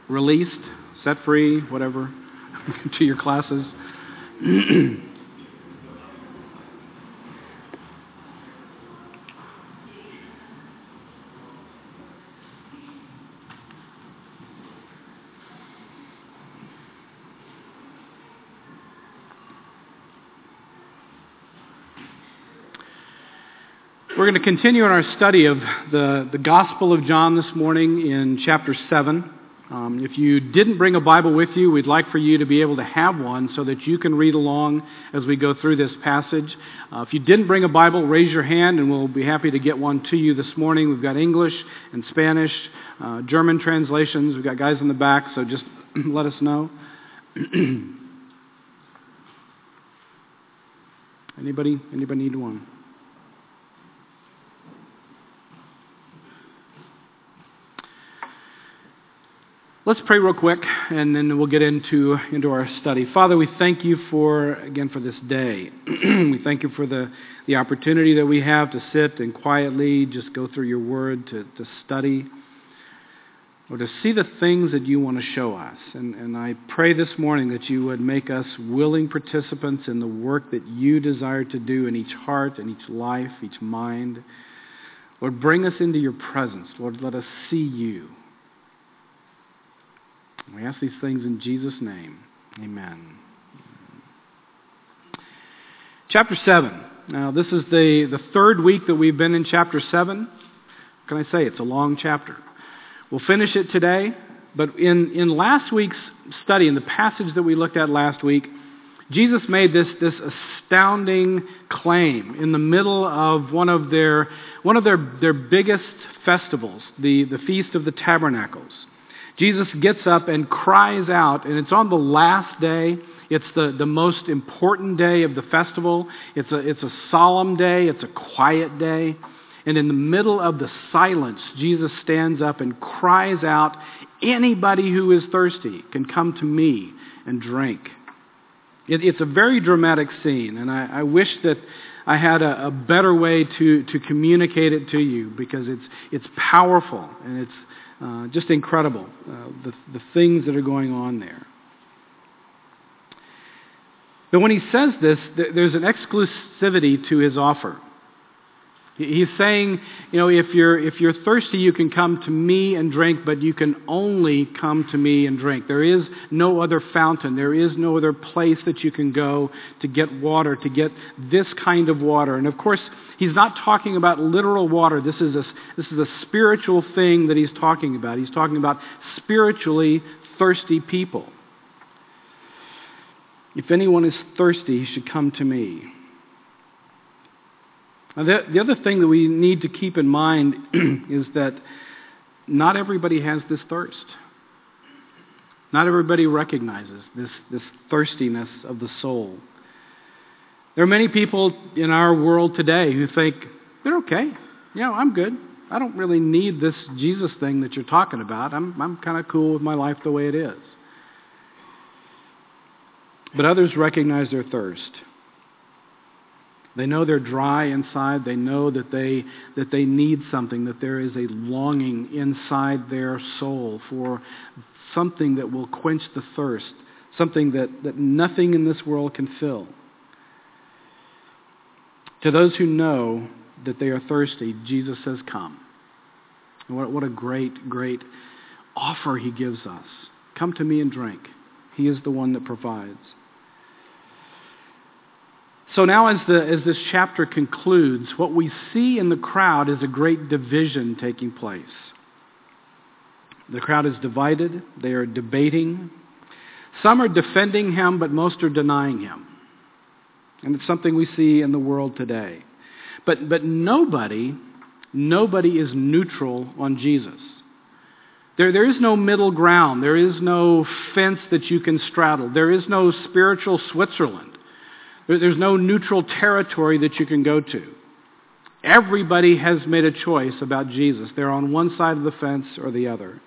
released, set free, whatever, to your classes. We're going to continue in our study of the Gospel of John this morning in chapter 7. If you didn't bring a Bible with you, we'd like for you to be able to have one so that you can read along as we go through this passage. If you didn't bring a Bible, raise your hand and we'll be happy to get one to you this morning. We've got English and Spanish, German translations. We've got guys in the back, so just let us know. Anybody need one? Let's pray real quick, and then we'll get into our study. Father, we thank you for this day. We thank you for the opportunity that we have to sit and quietly just go through your word, to study, or to see the things that you want to show us. And I pray this morning that you would make us willing participants in the work that you desire to do in each heart, in each life, each mind. Lord, bring us into your presence. Lord, let us see you. We ask these things in Jesus' name. Amen. Chapter 7. Now, this is the third week that we've been in chapter 7. What can I say? It's a long chapter. We'll finish it today, but in last week's study, in the passage that we looked at last week, Jesus made this astounding claim in the middle of one of their biggest festivals, the Feast of the Tabernacles. Jesus gets up and cries out, and it's on the last day. It's the most important day of the festival. It's a solemn day. It's a quiet day. And in the middle of the silence, Jesus stands up and cries out, "Anybody who is thirsty can come to me and drink." It's a very dramatic scene, and I wish that I had a better way to communicate it to you, because it's powerful and it's just incredible, the things that are going on there. But when he says this, there's an exclusivity to his offer. He's saying, if you're thirsty, you can come to me and drink, but you can only come to me and drink. There is no other fountain. There is no other place that you can go to get water, to get this kind of water. And of course, he's not talking about literal water. This is a spiritual thing that he's talking about. He's talking about spiritually thirsty people. If anyone is thirsty, he should come to me. Now, the other thing that we need to keep in mind is that not everybody has this thirst. Not everybody recognizes this thirstiness of the soul. There are many people in our world today who think, they're okay. I'm good. I don't really need this Jesus thing that you're talking about. I'm kind of cool with my life the way it is. But others recognize their thirst. They know they're dry inside. They know that they need something, that there is a longing inside their soul for something that will quench the thirst, something that nothing in this world can fill. To those who know that they are thirsty, Jesus says, come. And what a great, great offer he gives us. Come to me and drink. He is the one that provides. So now as this chapter concludes, what we see in the crowd is a great division taking place. The crowd is divided. They are debating. Some are defending him, but most are denying him. And it's something we see in the world today. But nobody is neutral on Jesus. There is no middle ground. There is no fence that you can straddle. There is no spiritual Switzerland. There's no neutral territory that you can go to. Everybody has made a choice about Jesus. They're on one side of the fence or the other.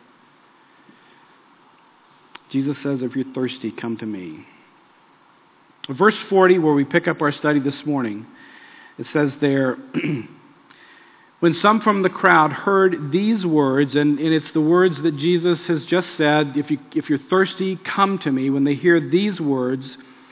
Jesus says, if you're thirsty, come to me. Verse 40, where we pick up our study this morning, it says there, When some from the crowd heard these words, and it's the words that Jesus has just said, if you're thirsty, come to me. When they hear these words,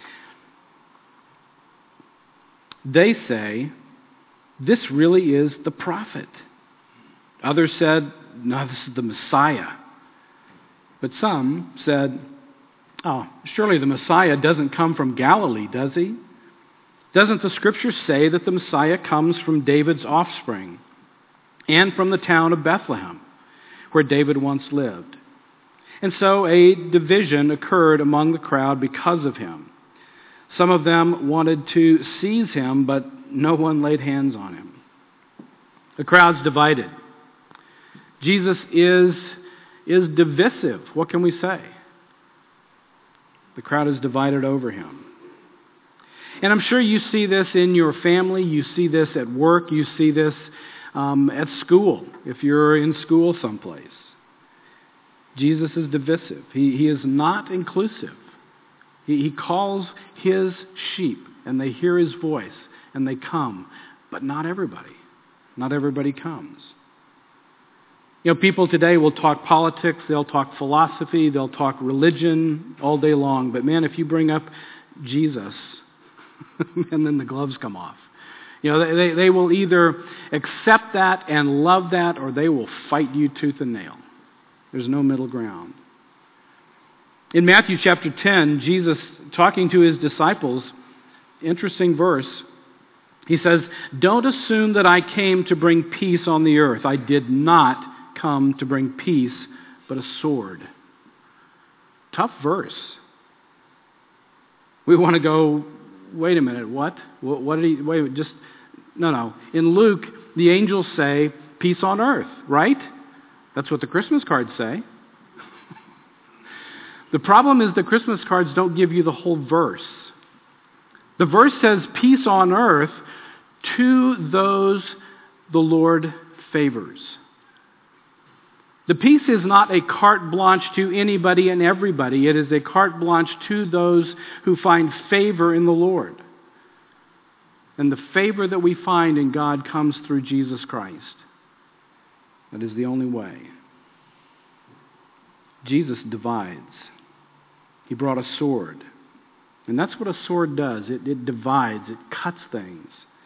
they say, this really is the prophet. Others said, no, this is the Messiah. But some said, oh, surely the Messiah doesn't come from Galilee, does he? Doesn't the Scripture say that the Messiah comes from David's offspring and from the town of Bethlehem, where David once lived? And so a division occurred among the crowd because of him. Some of them wanted to seize him, but no one laid hands on him. The crowd's divided. Jesus is divisive. What can we say? The crowd is divided over him. And I'm sure you see this in your family. You see this at work. You see this at school, if you're in school someplace. Jesus is divisive. He is not inclusive. He calls his sheep, and they hear his voice, and they come. But not everybody. Not everybody comes. You know, people today will talk politics, they'll talk philosophy, they'll talk religion all day long. But man, if you bring up Jesus, and then the gloves come off. You know, they will either accept that and love that, or they will fight you tooth and nail. There's no middle ground. In Matthew chapter 10, Jesus, talking to his disciples, interesting verse, he says, don't assume that I came to bring peace on the earth. I did not come to bring peace, but a sword. Tough verse. We want to go, wait a minute, what? What did he, wait, just, no. In Luke, the angels say, peace on earth, right? That's what the Christmas cards say. The problem is the Christmas cards don't give you the whole verse. The verse says, peace on earth to those the Lord favors. The peace is not a carte blanche to anybody and everybody. It is a carte blanche to those who find favor in the Lord. And the favor that we find in God comes through Jesus Christ. That is the only way. Jesus divides. He brought a sword. And that's what a sword does. It divides. It cuts things.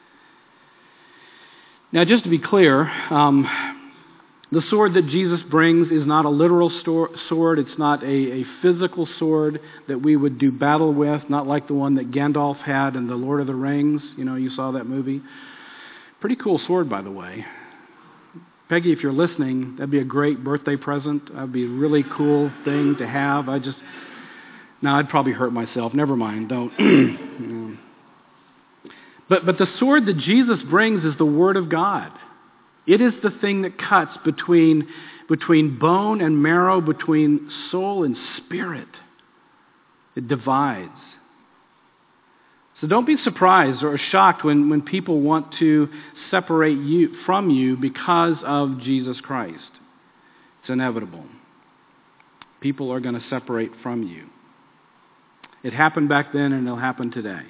Now, just to be clear, the sword that Jesus brings is not a literal sword. It's not a physical sword that we would do battle with, not like the one that Gandalf had in The Lord of the Rings. You know, you saw that movie. Pretty cool sword, by the way. Peggy, if you're listening, that'd be a great birthday present. That'd be a really cool thing to have. No, I'd probably hurt myself. Never mind, don't. No. But the sword that Jesus brings is the Word of God. It is the thing that cuts between bone and marrow, between soul and spirit. It divides. So don't be surprised or shocked when people want to separate you from you because of Jesus Christ. It's inevitable. People are going to separate from you. It happened back then and it'll happen today.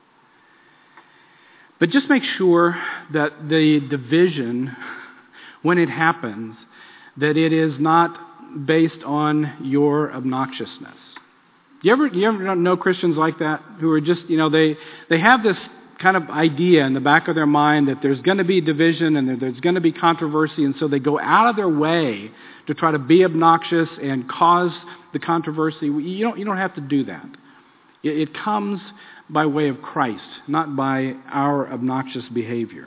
But just make sure that the division, when it happens, that it is not based on your obnoxiousness. You ever know Christians like that who are just, they have this kind of idea in the back of their mind that there's going to be division and there's going to be controversy, and so they go out of their way to try to be obnoxious and cause the controversy. You don't have to do that. It comes by way of Christ, not by our obnoxious behavior.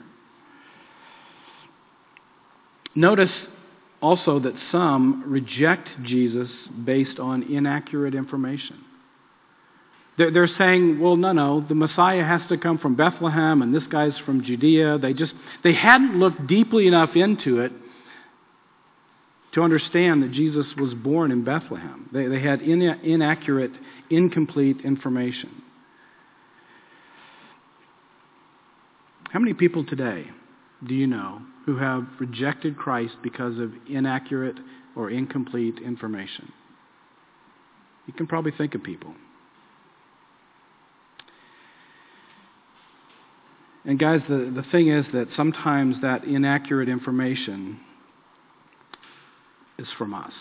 Notice also that some reject Jesus based on inaccurate information. They're saying, well, no, the Messiah has to come from Bethlehem and this guy's from Judea. They hadn't looked deeply enough into it to understand that Jesus was born in Bethlehem. They had inaccurate, incomplete information. How many people today do you know who have rejected Christ because of inaccurate or incomplete information? You can probably think of people. And guys, the thing is that sometimes that inaccurate information is from us.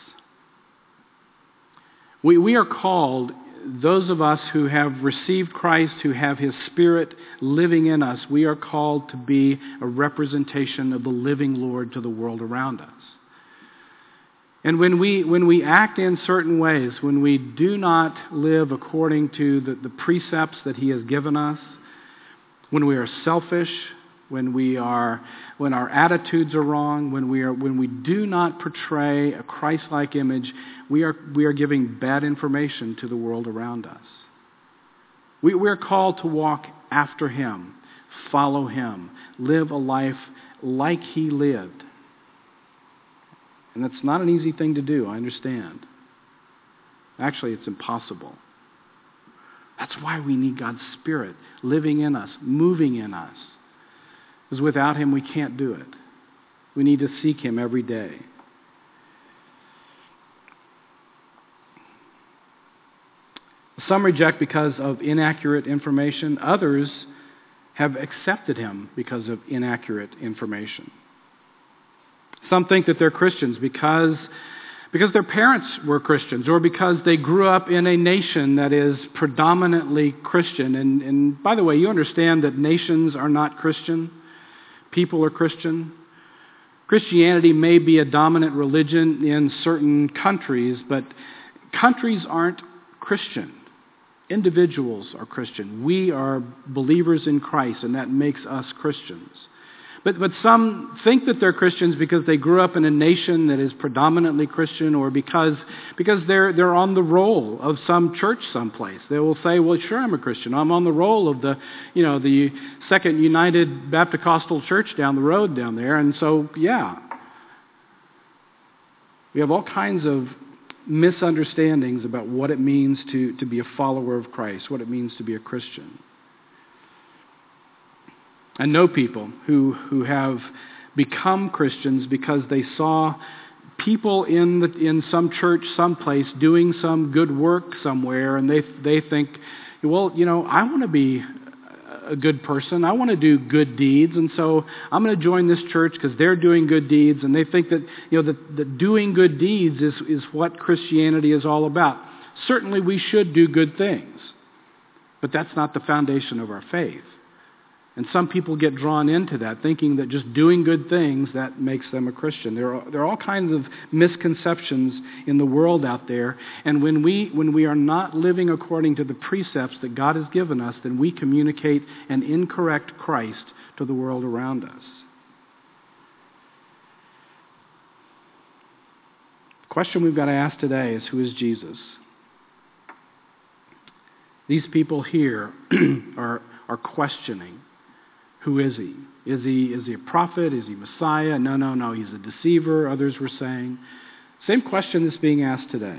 We are called, those of us who have received Christ, who have His Spirit living in us, we are called to be a representation of the living Lord to the world around us. And when we act in certain ways, when we do not live according to the precepts that He has given us, when we are selfish, when our attitudes are wrong, when we do not portray a Christ-like image, we are giving bad information to the world around us. We're called to walk after Him, follow Him, live a life like He lived. And that's not an easy thing to do, I understand. Actually, it's impossible. That's why we need God's Spirit living in us, moving in us. Because without Him, we can't do it. We need to seek Him every day. Some reject because of inaccurate information. Others have accepted Him because of inaccurate information. Some think that they're Christians because their parents were Christians, or because they grew up in a nation that is predominantly Christian. And by the way, you understand that nations are not Christian. People are Christian. Christianity may be a dominant religion in certain countries, but countries aren't Christian. Individuals are Christian. We are believers in Christ, and that makes us Christians. But some think that they're Christians because they grew up in a nation that is predominantly Christian, or because they're on the roll of some church someplace. They will say, "Well, sure, I'm a Christian. I'm on the roll of the Second United Baptist Church down the road down there, and so yeah." We have all kinds of misunderstandings about what it means to be a follower of Christ, what it means to be a Christian. I know people who have become Christians because they saw people in some church someplace doing some good work somewhere, and they think, well, I want to be a good person. I want to do good deeds, and so I'm going to join this church because they're doing good deeds, and they think that that doing good deeds is what Christianity is all about. Certainly we should do good things, but that's not the foundation of our faith. And some people get drawn into that, thinking that just doing good things, that makes them a Christian. There are all kinds of misconceptions in the world out there. And when we are not living according to the precepts that God has given us, then we communicate an incorrect Christ to the world around us. The question we've got to ask today is, who is Jesus? These people here are questioning. Who is He? Is he a prophet? Is He Messiah? No, He's a deceiver, others were saying. Same question that's being asked today.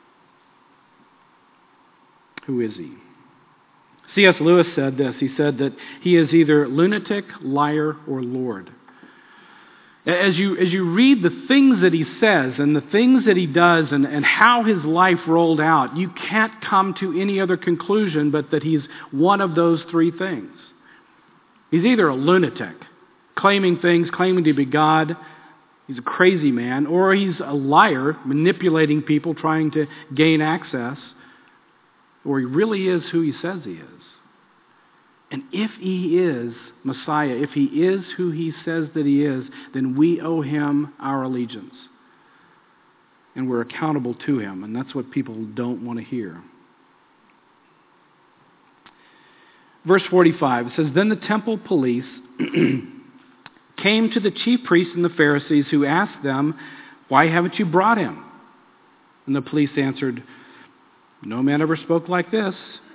Who is He? C.S. Lewis said this. He said that He is either lunatic, liar, or Lord. As you read the things that He says and the things that He does and how His life rolled out, you can't come to any other conclusion but that He's one of those three things. He's either a lunatic, claiming to be God, he's a crazy man, or he's a liar, manipulating people, trying to gain access, or he really is who he says he is. And if he is Messiah, if he is who he says that he is, then we owe him our allegiance. And we're accountable to him, and that's what people don't want to hear. Verse 45, it says, "Then the temple police came to the chief priests and the Pharisees, who asked them, 'Why haven't you brought him?' And the police answered, 'No man ever spoke like this.'"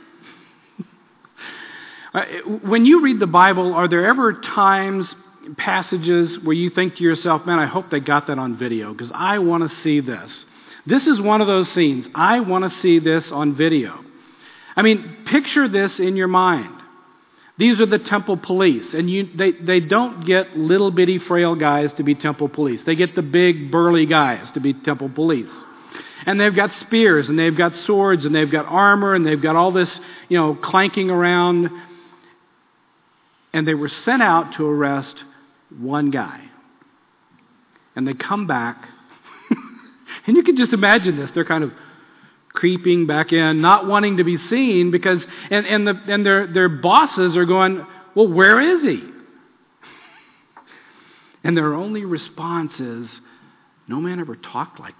When you read the Bible, are there ever times, passages where you think to yourself, "Man, I hope they got that on video because I want to see this"? This is one of those scenes. I want to see this on video. I mean, picture this in your mind. These are the temple police, and they don't get little bitty frail guys to be temple police. They get the big burly guys to be temple police. And they've got spears, and they've got swords, and they've got armor, and they've got all this, clanking around. And they were sent out to arrest one guy. And they come back. And you can just imagine this. They're kind of creeping back in, not wanting to be seen because, and their bosses are going, well, where is he? And their only response is, no man ever talked like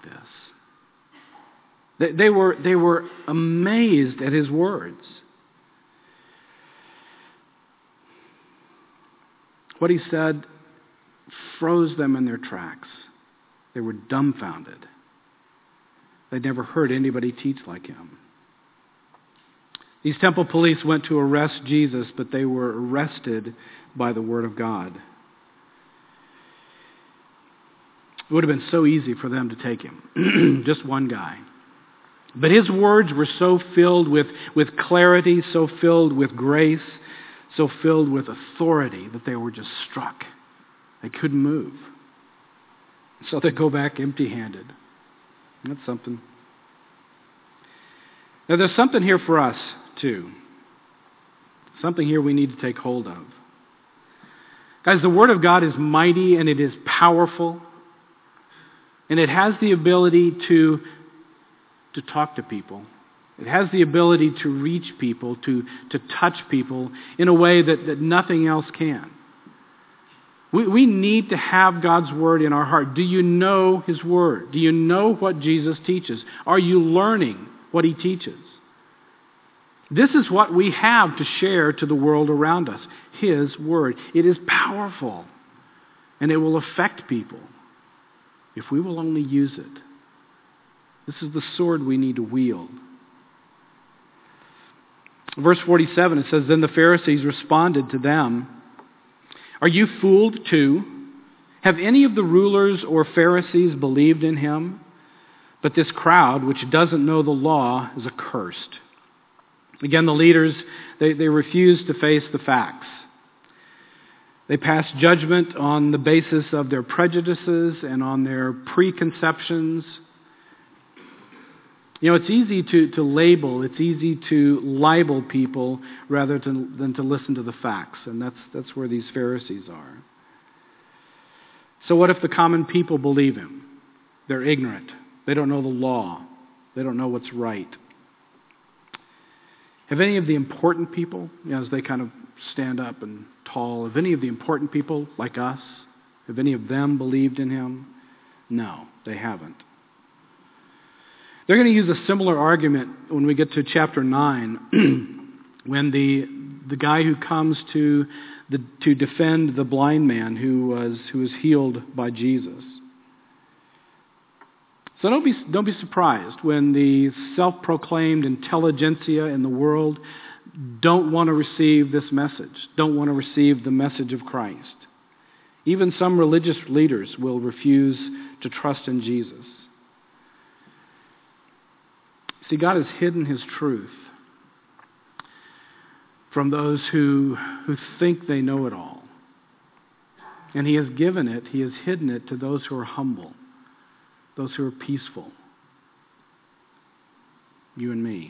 this. They were amazed at his words. What he said froze them in their tracks. They were dumbfounded. They'd never heard anybody teach like him. These temple police went to arrest Jesus, but they were arrested by the Word of God. It would have been so easy for them to take him. Just one guy. But his words were so filled with clarity, so filled with grace, so filled with authority that they were just struck. They couldn't move. So they go back empty-handed. That's something. Now there's something here for us, too. Something here we need to take hold of. Guys, the Word of God is mighty and it is powerful. And it has the ability to talk to people. It has the ability to reach people, to touch people in a way that nothing else can. We need to have God's Word in our heart. Do you know His Word? Do you know what Jesus teaches? Are you learning what He teaches? This is what we have to share to the world around us, His Word. It is powerful, and it will affect people if we will only use it. This is the sword we need to wield. Verse 47, it says, Then the Pharisees responded to them, Are you fooled too? Have any of the rulers or Pharisees believed in him? But this crowd, which doesn't know the law, is accursed. Again, the leaders, they refuse to face the facts. They pass judgment on the basis of their prejudices and on their preconceptions. You know, it's easy to label, it's easy to libel people rather than to listen to the facts. And that's where these Pharisees are. So what if the common people believe him? They're ignorant. They don't know the law. They don't know what's right. Have any of the important people, as they kind of stand up and tall, have any of the important people like us, have any of them believed in him? No, they haven't. They're going to use a similar argument when we get to chapter 9, when the guy who comes to defend the blind man who was healed by Jesus. So don't be surprised when the self-proclaimed intelligentsia in the world don't want to receive this message, don't want to receive the message of Christ. Even some religious leaders will refuse to trust in Jesus. See, God has hidden his truth from those who think they know it all. And he has hidden it to those who are humble, those who are peaceful. You and me.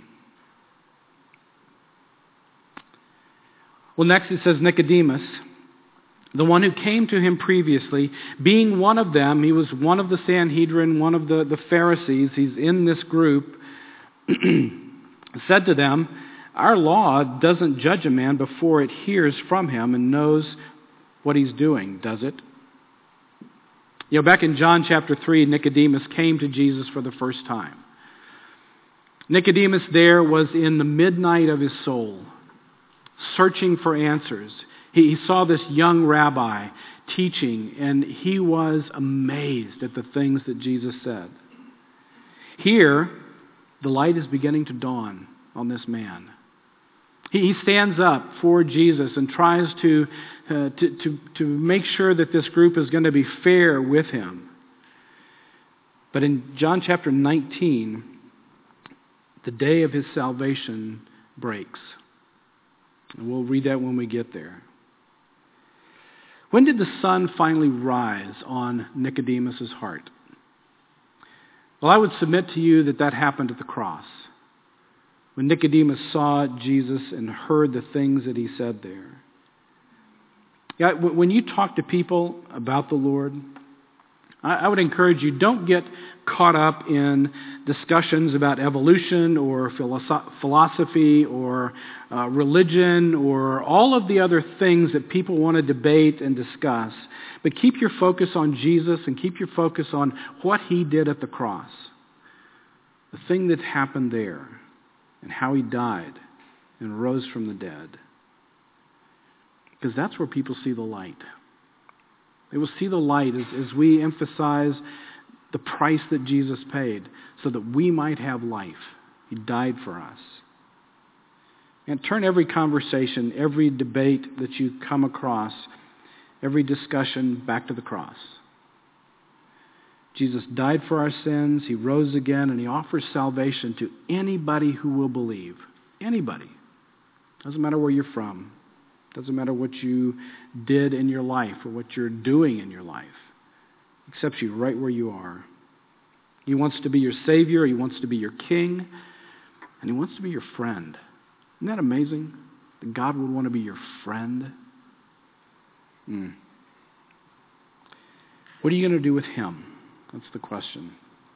Well, next it says Nicodemus, the one who came to him previously, being one of them, he was one of the Sanhedrin, one of the Pharisees, he's in this group, said to them, Our law doesn't judge a man before it hears from him and knows what he's doing, does it? You know, back in John chapter 3, Nicodemus came to Jesus for the first time. Nicodemus there was in the midnight of his soul, searching for answers. He saw this young rabbi teaching, and he was amazed at the things that Jesus said. Here, the light is beginning to dawn on this man. He stands up for Jesus and tries to make sure that this group is going to be fair with him. But in John chapter 19, the day of his salvation breaks. And we'll read that when we get there. When did the sun finally rise on Nicodemus' heart? Well, I would submit to you that happened at the cross. When Nicodemus saw Jesus and heard the things that he said there. Yeah, when you talk to people about the Lord, I would encourage you, don't get caught up in discussions about evolution or philosophy or religion or all of the other things that people want to debate and discuss. But keep your focus on Jesus and keep your focus on what he did at the cross. The thing that happened there and how he died and rose from the dead. Because that's where people see the light. They will see the light as we emphasize the price that Jesus paid so that we might have life. He died for us. And turn every conversation, every debate that you come across, every discussion back to the cross. Jesus died for our sins, he rose again, and he offers salvation to anybody who will believe. Anybody. Doesn't matter where you're from. Doesn't matter what you did in your life or what you're doing in your life. He accepts you right where you are. He wants to be your Savior. He wants to be your King. And he wants to be your friend. Isn't that amazing? That God would want to be your friend? What are you going to do with him? That's the question.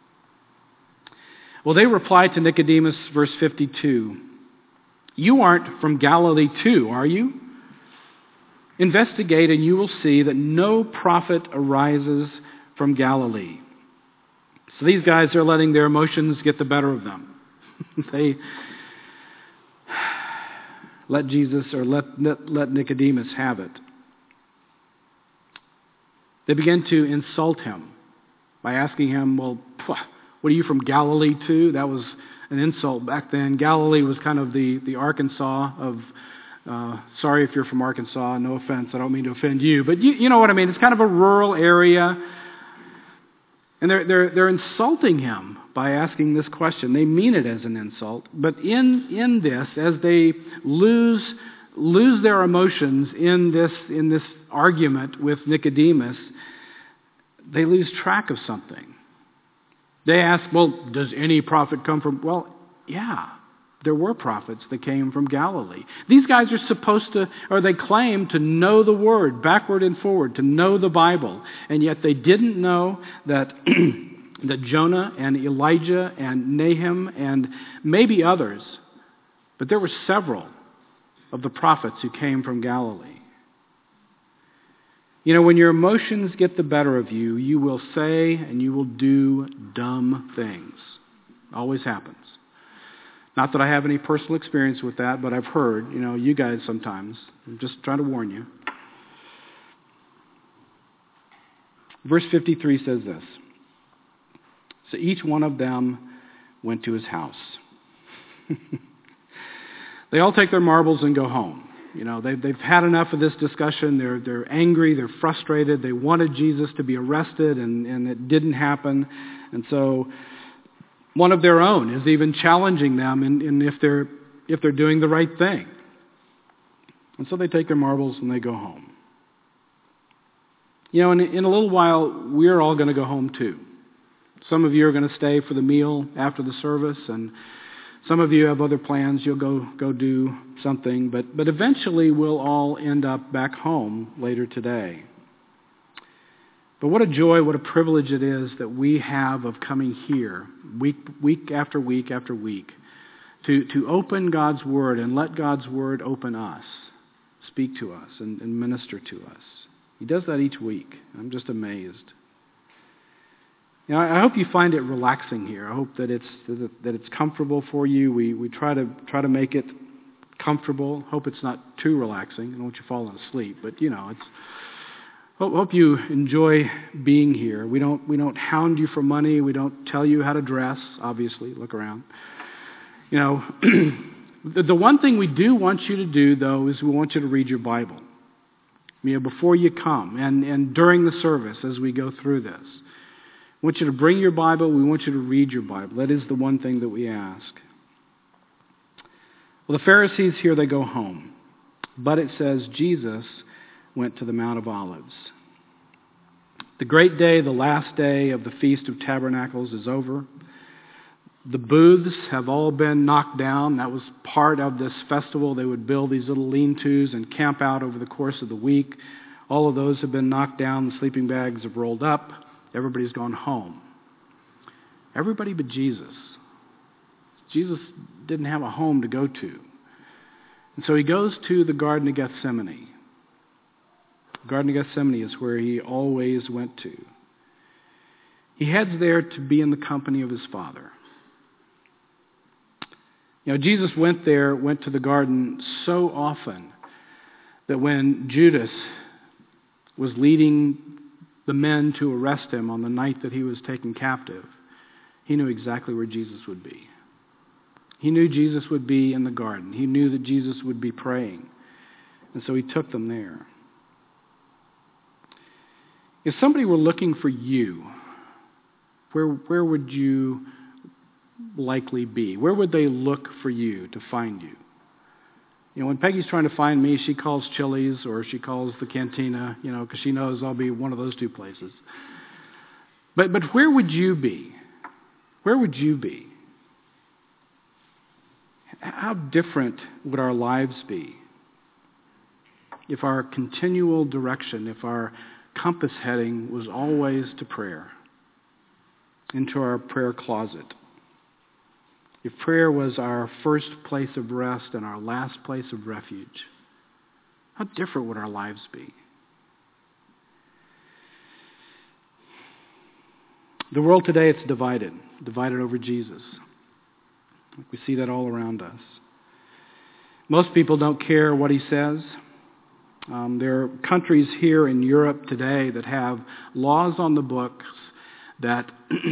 Well, they replied to Nicodemus, verse 52, "You aren't from Galilee too, are you? Investigate and you will see that no prophet arises from Galilee." So these guys are letting their emotions get the better of them. They let Jesus or let Nicodemus have it. They began to insult him by asking him, well, what are you from Galilee too? That was an insult back then. Galilee was kind of the Arkansas of, sorry if you're from Arkansas, no offense, I don't mean to offend you, but you know what I mean. It's kind of a rural area. And they're insulting him by asking this question. They mean it as an insult, but in this, as they lose their emotions in this argument with Nicodemus, they lose track of something. They ask, well, does any prophet come from? Well, yeah, there were prophets that came from Galilee. These guys are supposed to, or they claim to know the Word backward and forward, to know the Bible, and yet they didn't know that that Jonah and Elijah and Nahum and maybe others, but there were several of the prophets who came from Galilee. You know, when your emotions get the better of you, you will say and you will do dumb things. Always happens. Not that I have any personal experience with that, but I've heard, you guys sometimes. I'm just trying to warn you. Verse 53 says this. So each one of them went to his house. They all take their marbles and go home. They've had enough of this discussion. They're angry. They're frustrated. They wanted Jesus to be arrested, and it didn't happen. And so one of their own is even challenging them in if they're doing the right thing. And so they take their marbles and they go home. In a little while, we're all going to go home too. Some of you are going to stay for the meal after the service, and some of you have other plans. You'll go do something, but eventually we'll all end up back home later today. But what a joy, what a privilege it is that we have of coming here week after week after week to open God's Word and let God's Word open us, speak to us and minister to us. He does that each week. I'm just amazed. I hope you find it relaxing here. I hope that it's comfortable for you. We try to make it comfortable. Hope it's not too relaxing. I don't want you falling asleep, but it's. Hope you enjoy being here. We don't hound you for money. We don't tell you how to dress. Obviously, look around. The one thing we do want you to do, though, is we want you to read your Bible. Before you come and during the service as we go through this. We want you to bring your Bible. We want you to read your Bible. That is the one thing that we ask. Well, the Pharisees here, they go home. But it says Jesus went to the Mount of Olives. The great day, the last day of the Feast of Tabernacles is over. The booths have all been knocked down. That was part of this festival. They would build these little lean-tos and camp out over the course of the week All of those have been knocked down. The sleeping bags have rolled up. Everybody's gone home. Everybody but Jesus. Jesus didn't have a home to go to. And so he goes to the Garden of Gethsemane. The Garden of Gethsemane is where he always went to. He heads there to be in the company of his Father. You know, Jesus went to the garden so often that when Judas was leading the men to arrest him on the night that he was taken captive, he knew exactly where Jesus would be. He knew Jesus would be in the garden. He knew that Jesus would be praying. And so he took them there. If somebody were looking for you, where would you likely be? Where would they look for you to find you? You know, when Peggy's trying to find me, she calls Chili's or she calls the Cantina, you know, because she knows I'll be one of those two places. But where would you be? Where would you be? How different would our lives be if our continual direction, if our compass heading was always to prayer, into our prayer closet? If prayer was our first place of rest and our last place of refuge, how different would our lives be? The world today, it's divided over Jesus. We see that all around us. Most people don't care what he says. There are countries here in Europe today that have laws on the books that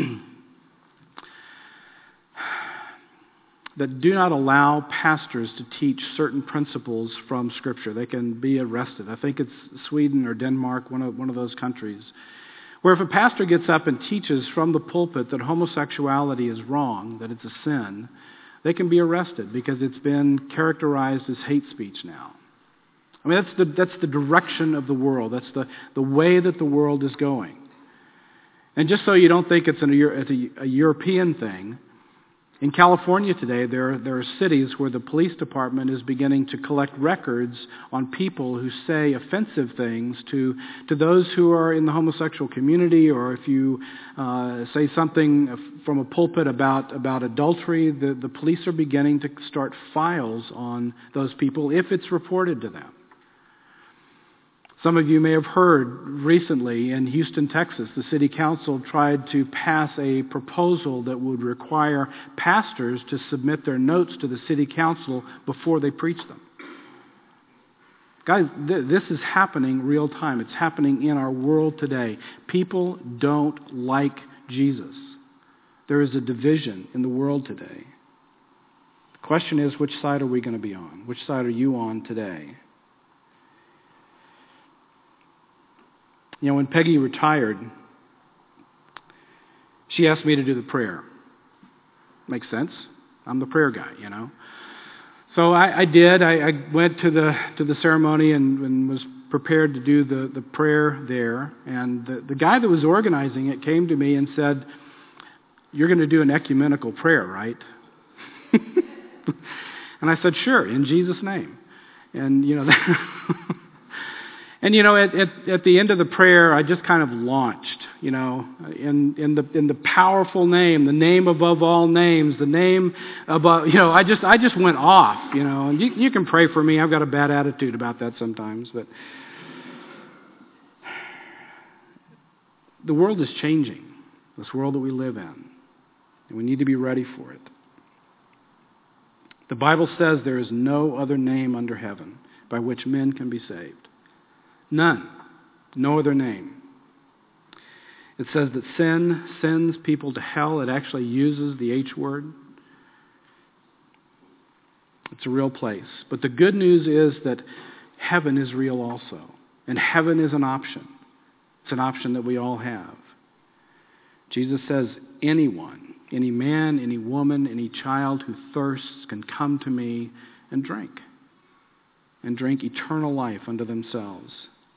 that do not allow pastors to teach certain principles from Scripture. They can be arrested. I think it's Sweden or Denmark, one of those countries, where if a pastor gets up and teaches from the pulpit that homosexuality is wrong, that it's a sin, they can be arrested because it's been characterized as hate speech now. I mean, that's the direction of the world. That's the way that the world is going. And just so you don't think it's a European thing, in California today, there are cities where the police department is beginning to collect records on people who say offensive things to those who are in the homosexual community, or if you say something from a pulpit about adultery, the police are beginning to start files on those people if it's reported to them. Some of you may have heard recently in Houston, Texas, the city council tried to pass a proposal that would require pastors to submit their notes to the city council before they preach them. Guys, this is happening real time. It's happening in our world today. People don't like Jesus. There is a division in the world today. The question is, which side are we going to be on? Which side are you on today? You know, when Peggy retired, she asked me to do the prayer. Makes sense. I'm the prayer guy, you know. So I did. I went to the ceremony and was prepared to do the prayer there. And the guy that was organizing it came to me and said, "You're going to do an ecumenical prayer, right?" And I said, "Sure, in Jesus' name." And, you know, and, you know, at the end of the prayer, I just kind of launched, you know, in the powerful name, the name above all names, the name above, you know, I just went off, you know. And you can pray for me. I've got a bad attitude about that sometimes, but the world is changing, this world that we live in, and we need to be ready for it. The Bible says there is no other name under heaven by which men can be saved. None. No other name. It says that sin sends people to hell. It actually uses the H word. It's a real place. But the good news is that heaven is real also. And heaven is an option. It's an option that we all have. Jesus says anyone, any man, any woman, any child who thirsts can come to me and drink eternal life unto themselves.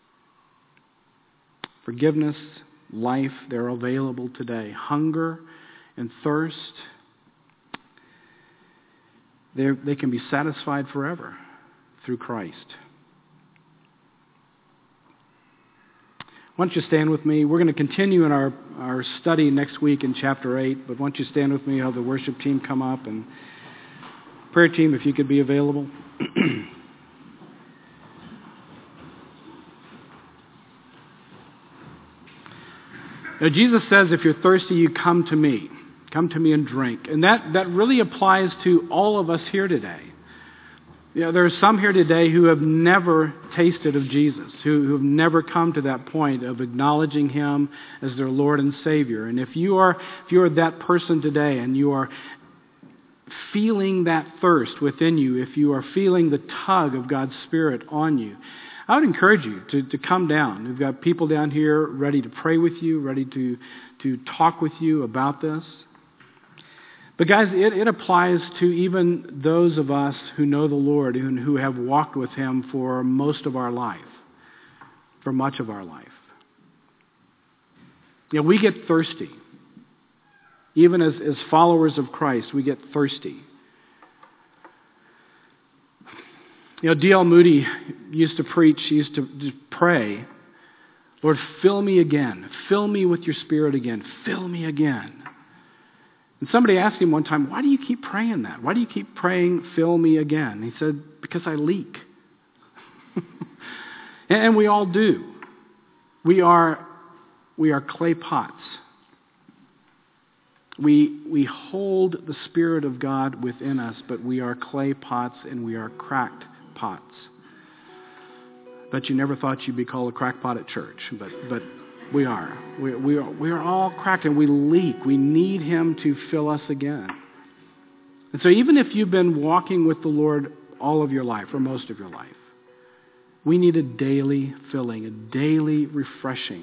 Forgiveness, life, they're available today. Hunger and thirst, they can be satisfied forever through Christ. Why don't you stand with me? We're going to continue in our study next week in chapter 8, but why don't you stand with me, have the worship team come up, and prayer team, if you could be available. Now, Jesus says, if you're thirsty, you come to me. Come to me and drink. And that really applies to all of us here today. You know, there are some here today who have never tasted of Jesus, who have never come to that point of acknowledging Him as their Lord and Savior. And if you are that person today and you are feeling that thirst within you, if you are feeling the tug of God's Spirit on you, I would encourage you to come down. We've got people down here ready to pray with you, ready to talk with you about this. But guys, it applies to even those of us who know the Lord and who have walked with Him for most of our life, for much of our life. You know, we get thirsty. Even as followers of Christ, we get thirsty. You know, D.L. Moody used to preach, he used to pray, Lord, fill me again. Fill me with your Spirit again. Fill me again. And somebody asked him one time, why do you keep praying that? Why do you keep praying, fill me again? He said, because I leak. And we all do. We are clay pots. We hold the Spirit of God within us, but we are clay pots and we are cracked pots. Bet you never thought you'd be called a crackpot at church, but we are. We are all cracked and we leak. We need Him to fill us again. And so even if you've been walking with the Lord all of your life or most of your life, we need a daily filling, a daily refreshing.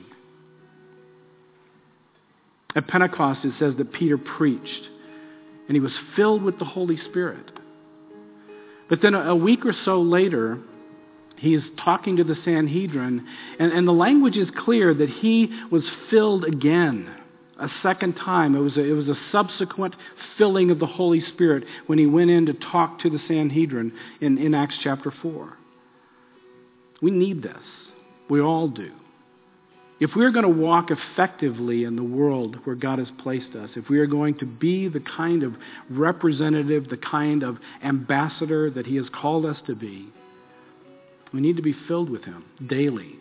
At Pentecost, it says that Peter preached, and he was filled with the Holy Spirit. But then a week or so later, he's talking to the Sanhedrin, and the language is clear that he was filled again, a second time. It was a subsequent filling of the Holy Spirit when he went in to talk to the Sanhedrin in Acts chapter 4. We need this. We all do. If we're going to walk effectively in the world where God has placed us, if we are going to be the kind of representative, the kind of ambassador that He has called us to be, we need to be filled with Him daily.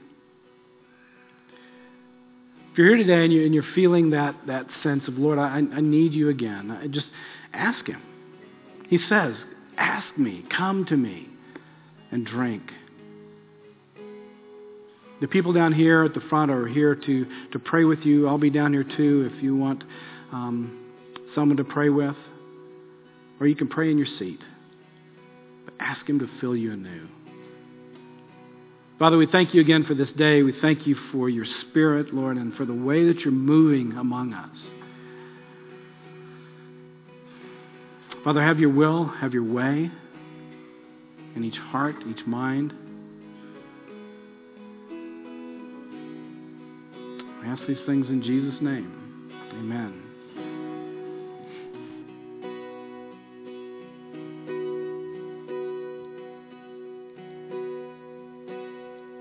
If you're here today and you're feeling that sense of, Lord, I need you again, just ask Him. He says, ask me, come to me, and drink. The people down here at the front are here to pray with you. I'll be down here too if you want someone to pray with. Or you can pray in your seat. But ask Him to fill you anew. Father, we thank you again for this day. We thank you for your Spirit, Lord, and for the way that you're moving among us. Father, have your will, have your way in each heart, each mind. I ask these things in Jesus' name. Amen.